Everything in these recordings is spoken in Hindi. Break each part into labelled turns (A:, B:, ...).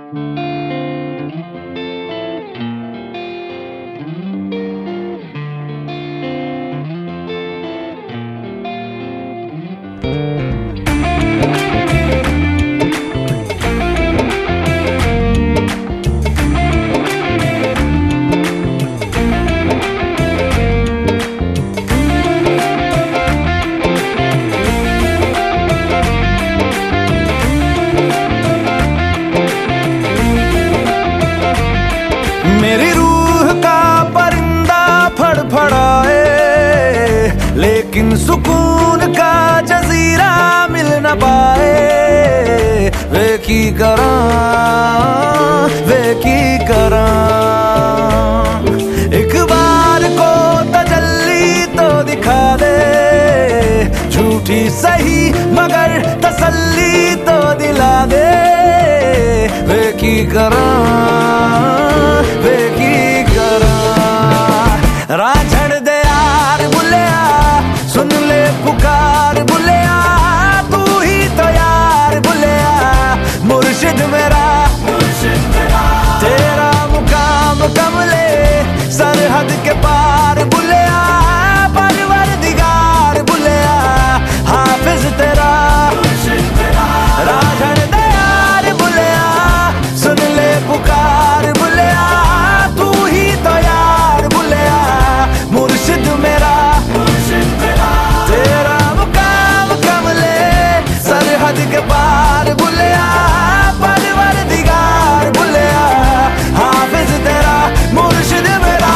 A: मेरी रूह का परिंदा फड़फड़ाए, लेकिन सुकून का जजीरा मिल न पाए। वे की करा एक बार को तजल्ली तो दिखा दे, झूठी सही मगर तसल्ली तो दिला दे। वे की करा राझड़ दे यार बुलिया, सुन ले पुकार बुलिया, तू ही तो यार बुलिया। मुर्शिद मेरा तेरा मुकाम कमले सरहद के पार बुलिया। परवरदिगार बुलिया, हाफिज तेरा राझड़ दे यार बुलिया, सुन ले पुकार बुलिया, तू ही तो यार बुलिया। मुर्शिद मेरा तेरा मुकाम कमले सरहद के पार बुलिया। परवरदिगार बुलिया, हाफिज तेरा मुर्शिद मेरा।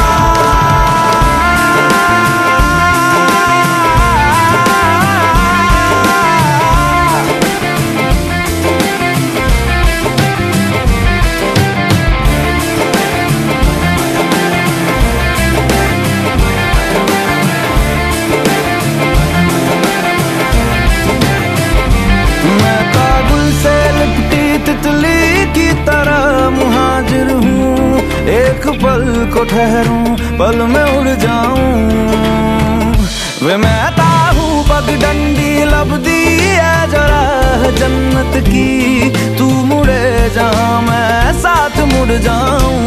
A: तितली की तरह मुहाजिर हूँ, एक पल को ठहरूं पल में उड़ जाऊं। वे मैं हूँ पगडंडी लबदी है जरा जन्नत की, तू मुड़े जहाँ मैं साथ मुड़ जाऊं।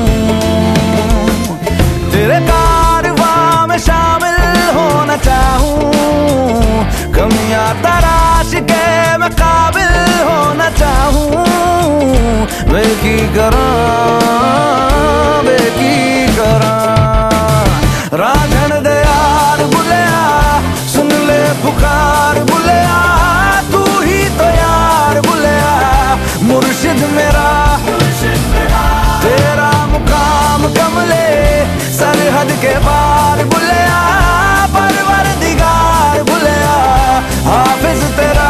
A: तेरे कारवां में शामिल होना चाहूं, कमियां तराश के मैं काबिल होना चाहूं। वे की करा राझड़ दे यार बुलिया, सुन ले पुकार बुलिया, तू ही तो यार बुलिया। मुर्शिद मेरा तेरा मुकाम कमले सरहद के पार बुलिया। परवरदिगार बुलिया, हाफिज तेरा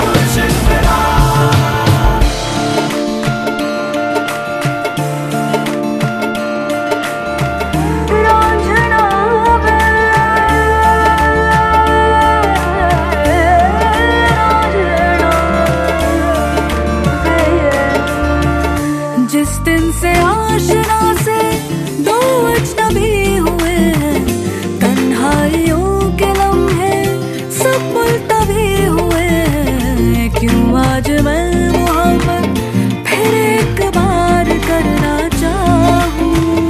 B: जिस दिन से आशना से दो अजनबी हुए हैं, तन्हाइयों के लम्हे सब मुल्तवी हुए हैं। क्यों आज मैं मोहब्बत फिर एक बार करना चाहूं।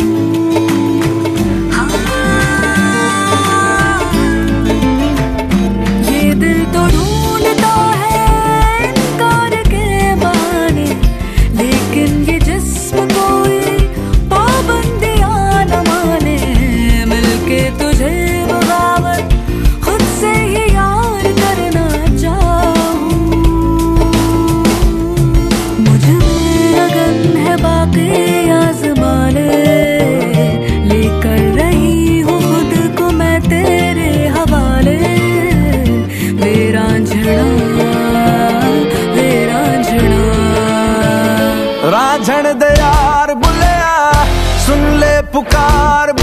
B: ये दिल तो ढूंढता है इनकार के बहाने, लेकिन ये कोई पाबंदियां न माने। मिलके तुझे बगावत खुद से ही यार करना चाहूं। मुझ में लगन है बाकी आज़माने, लेकर रही हूँ खुद को मैं तेरे हवाले। वे रांझना
A: राझड़ दे यार बुलिया, सुन ले पुकार